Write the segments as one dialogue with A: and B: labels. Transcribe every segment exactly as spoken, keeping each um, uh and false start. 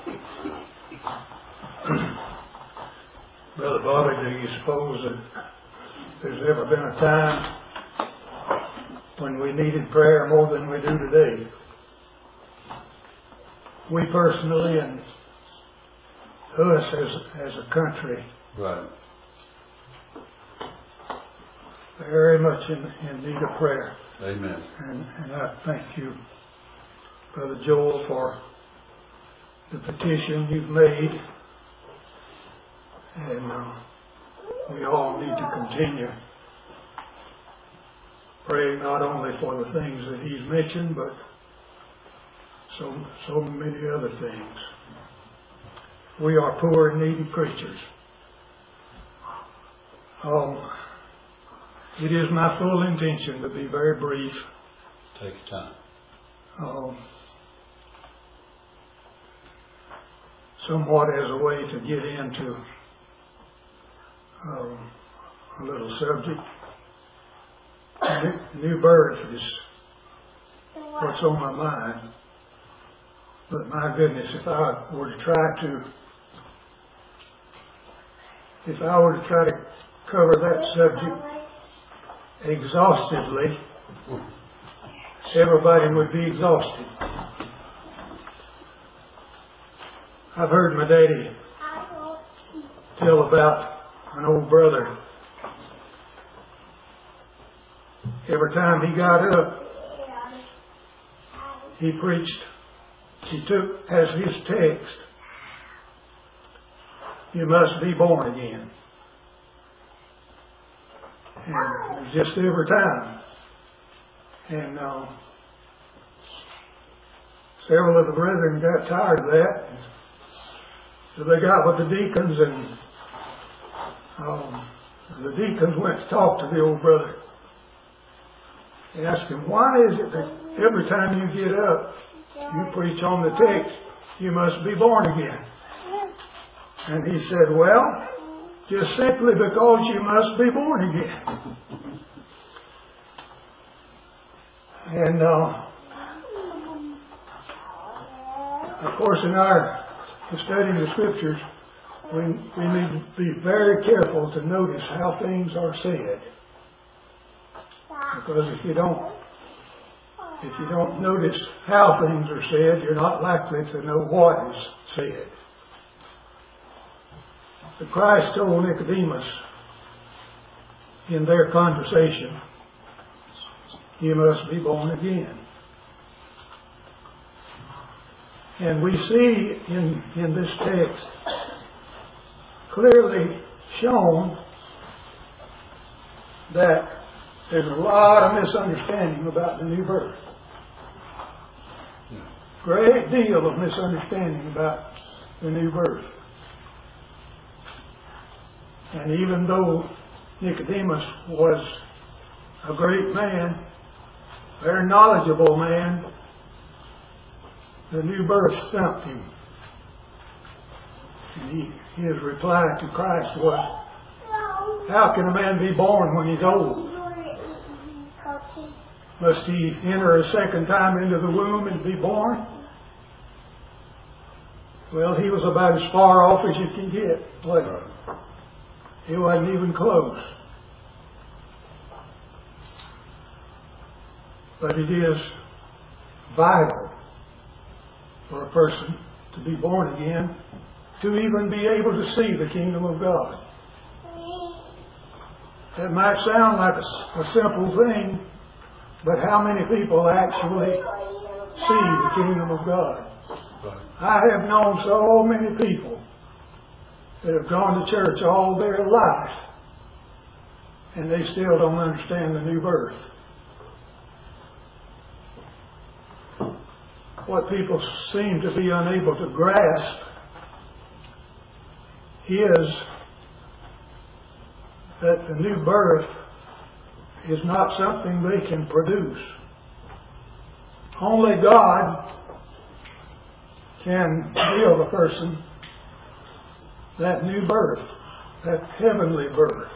A: Brother Bobby, do you suppose that there's ever been a time when we needed prayer more than we do today? We personally and us as as a country,
B: right,
A: very much in, in need of prayer.
B: Amen.
A: And, and I thank you, Brother Joel, for the petition you've made. And uh, we all need to continue praying not only for the things that he's mentioned, but so so many other things. We are poor and needy creatures. Um, it is my full intention to be very brief.
B: Take your time.
A: Um, somewhat as a way to get into um, a little subject. New, new birth is what's on my mind. But my goodness, if I were to try to, if I were to try to cover that subject exhaustively, everybody would be exhausted. I've heard my daddy tell about an old brother. Every time he got up, he preached. He took as his text, "You must be born again." And just every time. And uh, several of the brethren got tired of that. So they got with the deacons, and um, the deacons went to talk to the old brother. They asked him, "Why is it that every time you get up, you preach on the text, 'You must be born again'?" And he said, "Well, just simply because you must be born again." And uh, of course, in our studying the scriptures, we we need to be very careful to notice how things are said, because if you don't if you don't notice how things are said, you're not likely to know what is said. But Christ told Nicodemus in their conversation, "You must be born again." And we see in, in this text clearly shown that there's a lot of misunderstanding about the new birth. Great deal of misunderstanding about the new birth. And even though Nicodemus was a great man, very knowledgeable man, the new birth stumped him. And he, his reply to Christ was, "How can a man be born when he's old? Must he enter a second time into the womb and be born?" Well, he was about as far off as you can get, wasn't he? He wasn't even close. But it is vital for a person to be born again, to even be able to see the kingdom of God. It might sound like a, a simple thing, but how many people actually see the kingdom of God? I have known so many people that have gone to church all their life, and they still don't understand the new birth. What people seem to be unable to grasp is that the new birth is not something they can produce. Only God can give a person that new birth, that heavenly birth.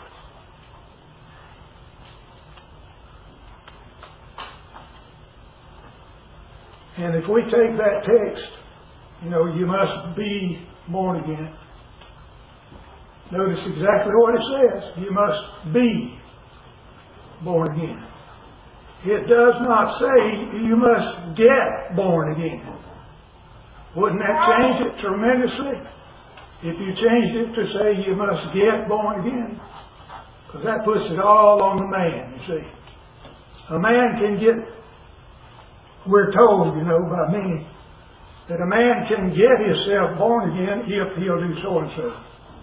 A: And if we take that text You know, you must be born again. Notice exactly what it says. You must be born again. It does not say you must get born again. Wouldn't that change it tremendously? If you changed it to say you must get born again. Because that puts it all on the man, you see. A man can get, we're told, you know, by many, that a man can get himself born again if he'll do so and so.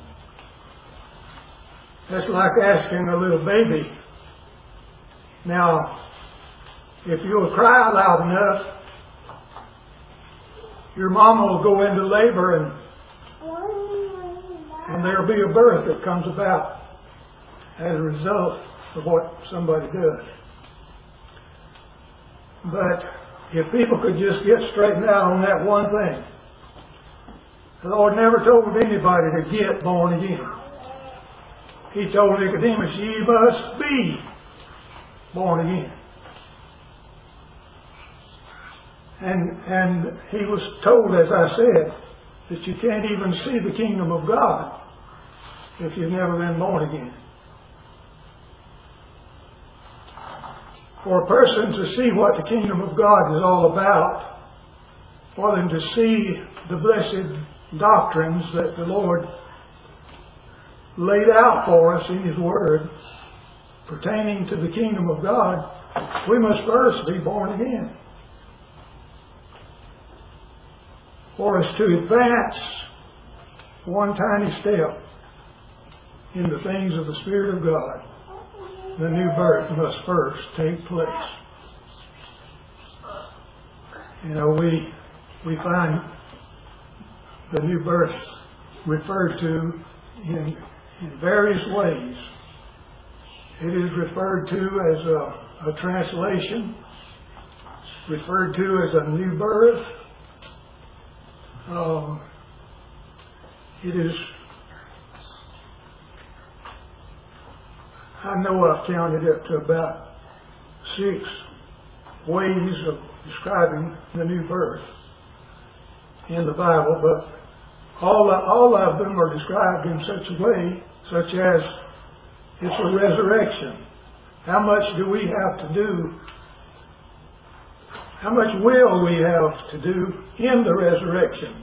A: That's like asking a little baby. Now, if you'll cry loud enough, your mama will go into labor and and there'll be a birth that comes about as a result of what somebody does. But if people could just get straightened out on that one thing, the Lord never told anybody to get born again. He told Nicodemus, ye must be born again. And, and he was told, as I said, that you can't even see the kingdom of God if you've never been born again. For a person to see what the kingdom of God is all about, for them to see the blessed doctrines that the Lord laid out for us in His Word pertaining to the kingdom of God, we must first be born again. For us to advance one tiny step in the things of the Spirit of God, the new birth must first take place. You know, we we find the new birth referred to in, in various ways. It is referred to as a, a translation, referred to as a new birth. Um, it is, I know I've counted up to about six ways of describing the new birth in the Bible, but all, all of them are described in such a way, such as it's a resurrection. How much do we have to do? How much will we have to do in the resurrection?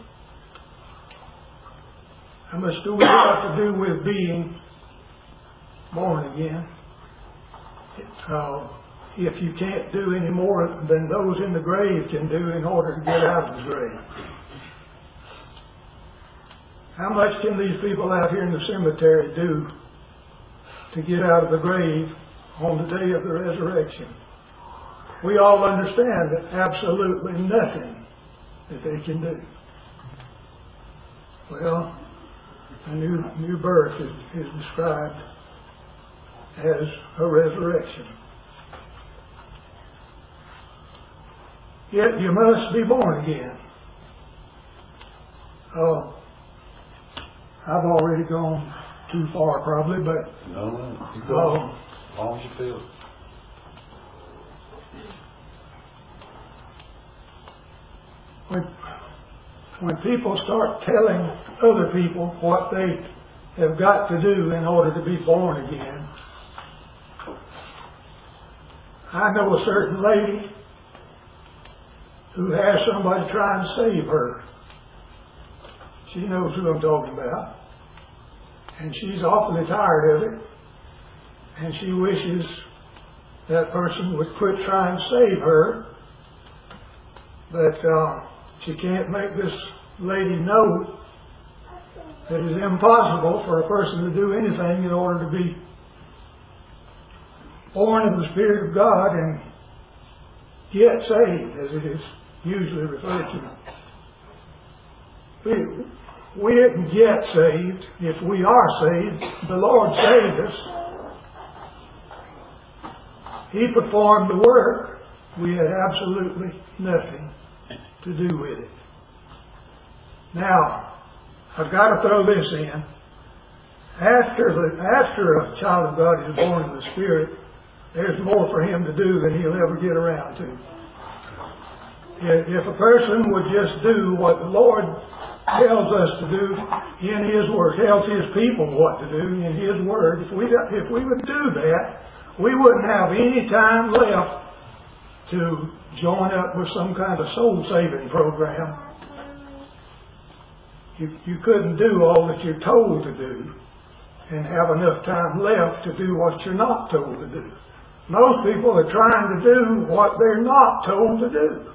A: How much do we have to do with being born again? Uh, if you can't do any more than those in the grave can do in order to get out of the grave. How much can these people out here in the cemetery do to get out of the grave on the day of the resurrection? We all understand that absolutely nothing that they can do. Well, a new, new birth is, is described as a resurrection. Yet you must be born again. Uh, I've already gone too far probably, but
B: no, no, keep going. Uh, as long as you feel it.
A: When, when people start telling other people what they have got to do in order to be born again, I know a certain lady who has somebody try and save her. She knows who I'm talking about. And she's awfully tired of it. And she wishes that person would quit trying to save her. But uh, she can't make this lady know that it's impossible for a person to do anything in order to be born of the Spirit of God and get saved, as it is usually referred to. We, we didn't get saved. If we are saved, the Lord saved us. He performed the work. We had absolutely nothing to do with it. Now, I've got to throw this in. After the after a child of God is born of the Spirit, there's more for him to do than he'll ever get around to. If if a person would just do what the Lord tells us to do in His Word, tells His people what to do in His Word, if we if we would do that, we wouldn't have any time left to join up with some kind of soul-saving program. You, you couldn't do all that you're told to do and have enough time left to do what you're not told to do. Most people are trying to do what they're not told to do.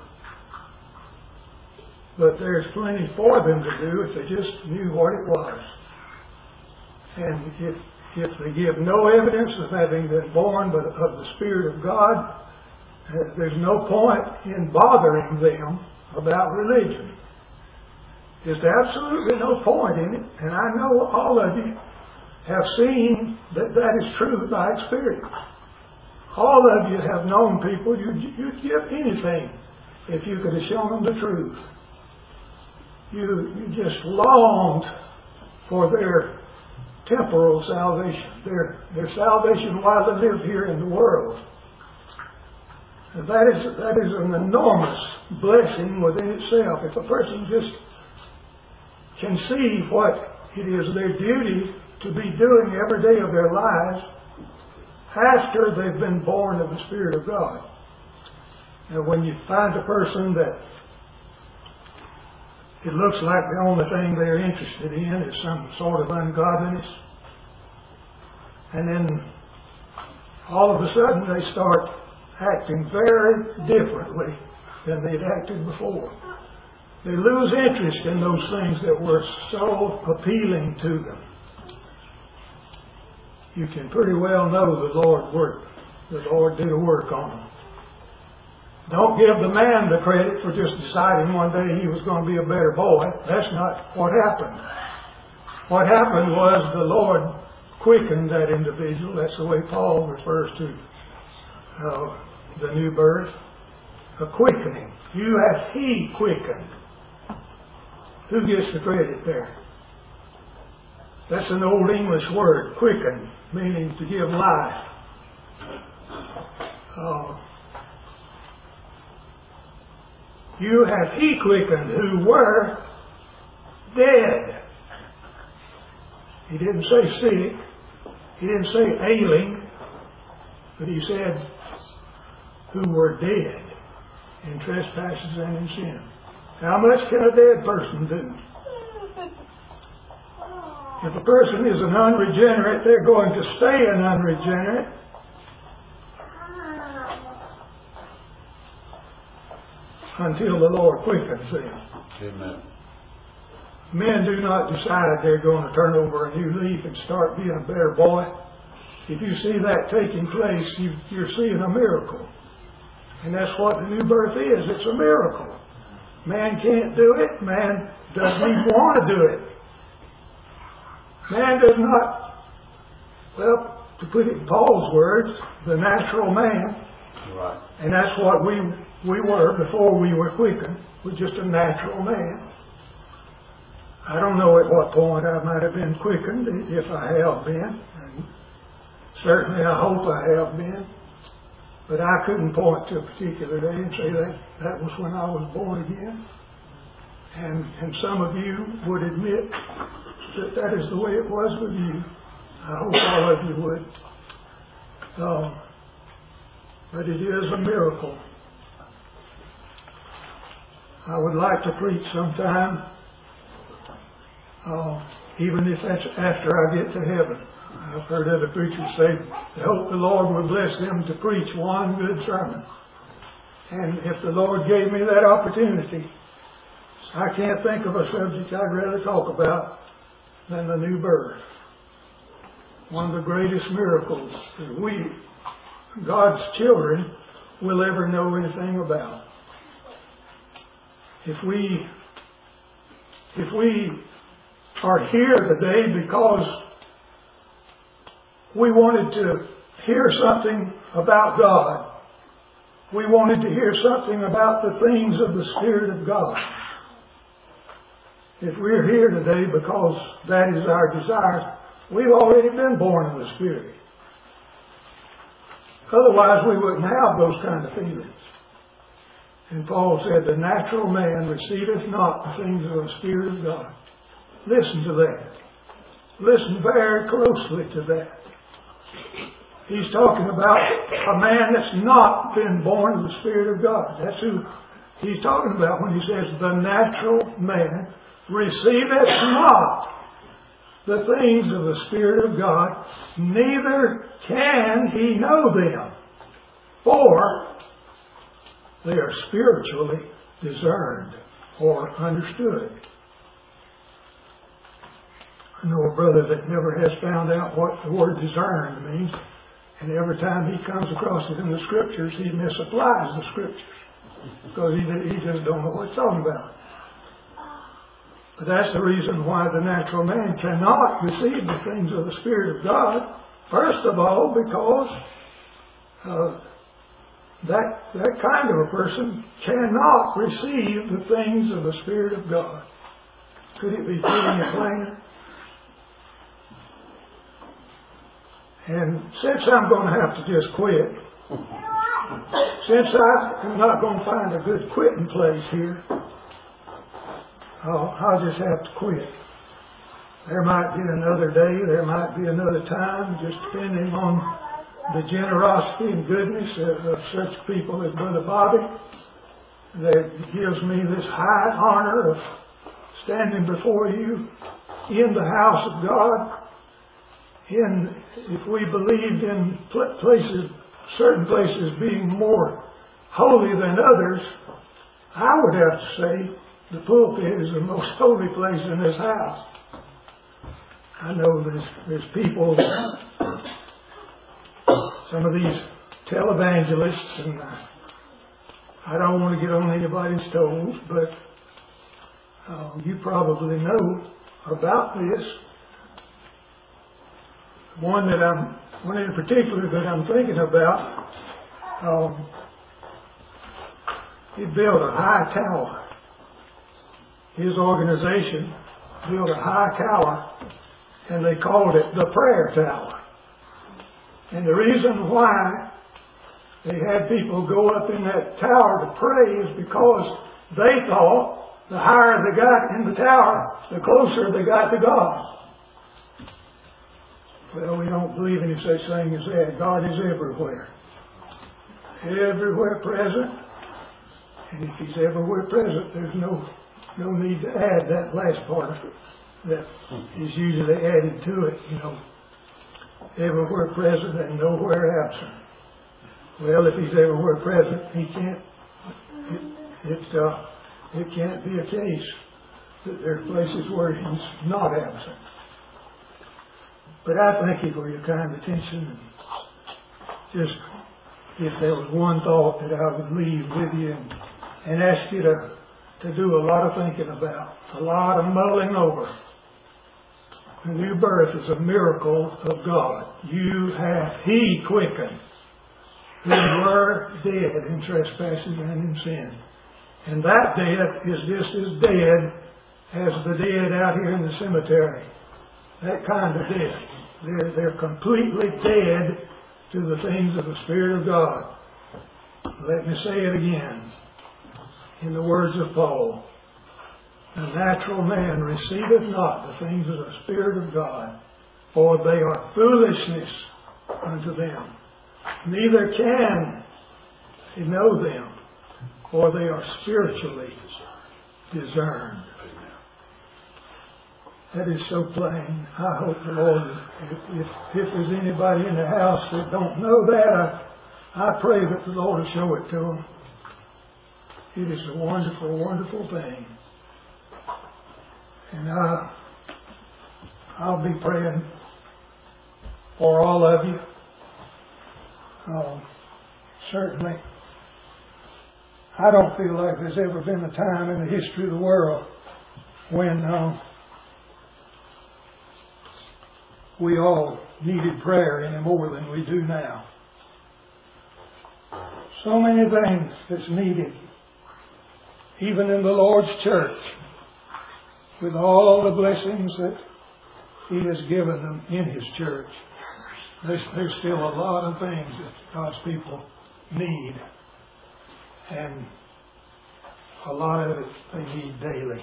A: But there's plenty for them to do if they just knew what it was. And if, if they give no evidence of having been born but of the Spirit of God, uh, there's no point in bothering them about religion. There's absolutely no point in it. And I know all of you have seen that that is true by experience. All of you have known people you'd, you'd give anything if you could have shown them the truth. You, you just longed for their temporal salvation, their, their salvation while they live here in the world. And that is, that is an enormous blessing within itself. If a person just can see what it is their duty to be doing every day of their lives after they've been born of the Spirit of God. And when you find a person that it looks like the only thing they're interested in is some sort of ungodliness, and then all of a sudden they start acting very differently than they'd acted before. They lose interest in those things that were so appealing to them. You can pretty well know the Lord worked. The Lord did a work on them. Don't give the man the credit for just deciding one day he was going to be a better boy. That's not what happened. What happened was the Lord quickened that individual. That's the way Paul refers to uh, the new birth. A quickening. You have He quickened. Who gets the credit there? That's an old English word, quicken, meaning to give life. Uh, you have He quickened who were dead. He didn't say sick. He didn't say ailing. But He said who were dead in trespasses and in sin. How much can a dead person do? If a person is an unregenerate, they're going to stay an unregenerate. Until the Lord quickens them.
B: Amen.
A: Men do not decide they're going to turn over a new leaf and start being a better boy. If you see that taking place, you, you're seeing a miracle. And that's what the new birth is. It's a miracle. Man can't do it. Man doesn't even want to do it. Man does not, well, to put it in Paul's words, the natural man.
B: Right. And
A: that's what we we were before we were quickened. We're just a natural man. I don't know at what point I might have been quickened, if I have been. And certainly I hope I have been. But I couldn't point to a particular day and say that that was when I was born again. And, and some of you would admit that that is the way it was with you. I hope all of you would. Uh, but it is a miracle. I would like to preach sometime, uh, even if that's after I get to heaven. I've heard other preachers say they hope the Lord will bless them to preach one good sermon. And if the Lord gave me that opportunity, I can't think of a subject I'd rather talk about than the new birth. One of the greatest miracles that we, God's children, will ever know anything about. If we, if we are here today because we wanted to hear something about God, we wanted to hear something about the things of the Spirit of God. If we're here today because that is our desire, we've already been born of the Spirit. Otherwise we wouldn't have those kind of feelings. And Paul said, the natural man receiveth not the things of the Spirit of God. Listen to that. Listen very closely to that. He's talking about a man that's not been born of the Spirit of God. That's who he's talking about when he says, the natural man receiveth not the things of the Spirit of God, neither can he know them, for they are spiritually discerned or understood. I know a brother that never has found out what the word discerned means, and every time he comes across it in the Scriptures, he misapplies the Scriptures, because he, he just don't know what it's talking about. But that's the reason why the natural man cannot receive the things of the Spirit of God. First of all, because uh, that, that kind of a person cannot receive the things of the Spirit of God. Could it be putting it plainer? And since I'm going to have to just quit, since I am not going to find a good quitting place here, I'll, I'll just have to quit. There might be another day, there might be another time, just depending on the generosity and goodness of, of such people as Brother Bobby, that gives me this high honor of standing before you in the house of God. In, if we believed in places, certain places being more holy than others, I would have to say the pulpit is the most holy place in this house. I know there's, there's people, some of these televangelists, and I don't want to get on anybody's toes, but uh, you probably know about this. One that I'm, one in particular that I'm thinking about, um, he built a high tower. His organization built a high tower, and they called it the Prayer Tower. And the reason why they had people go up in that tower to pray is because they thought the higher they got in the tower, the closer they got to God. Well, we don't believe any such thing as that. God is everywhere. Everywhere present. And if He's everywhere present, there's no no need to add that last part of it that is usually added to it, you know. Everywhere present and nowhere absent. Well, if He's everywhere present, He can't, it, it, uh, it can't be a case that there are places where He's not absent. But I thank you for your kind attention. And just, if there was one thought that I would leave with you and, and ask you to, to do a lot of thinking about, a lot of mulling over. The new birth is a miracle of God. You have, He quickened who were dead in trespasses and in sin. And that death is just as dead as the dead out here in the cemetery. That kind of death. They're, they're completely dead to the things of the Spirit of God. Let me say it again. In the words of Paul, the natural man receiveth not the things of the Spirit of God, for they are foolishness unto them. Neither can he know them, for they are spiritually discerned. That is so plain. I hope the Lord, if, if, if there's anybody in the house that don't know that, I, I pray that the Lord will show it to them. It is a wonderful, wonderful thing. And I, I'll be praying for all of you. Um, certainly, I don't feel like there's ever been a time in the history of the world when uh, we all needed prayer any more than we do now. So many things that's needed, even in the Lord's church, with all the blessings that He has given them in His church. There's, there's still a lot of things that God's people need. And a lot of it they need daily.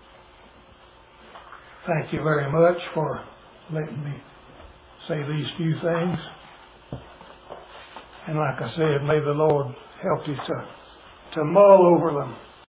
A: Thank you very much for letting me say these few things. And like I said, may the Lord help you to, to mull over them.